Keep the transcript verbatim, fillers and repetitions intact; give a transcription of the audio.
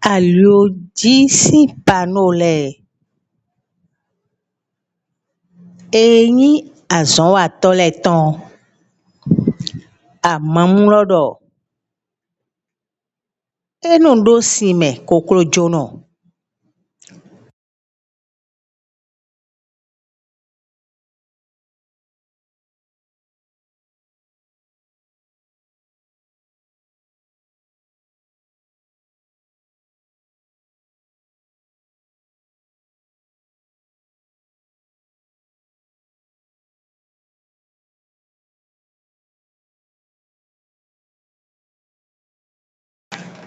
Alio dzi si pano lɛ. Enyi azɔ̃ wa tɔ lɛ tɔn. Amamu lɔ ɖɔ. Enu ɖo si mɛ koklo dzo nɔ.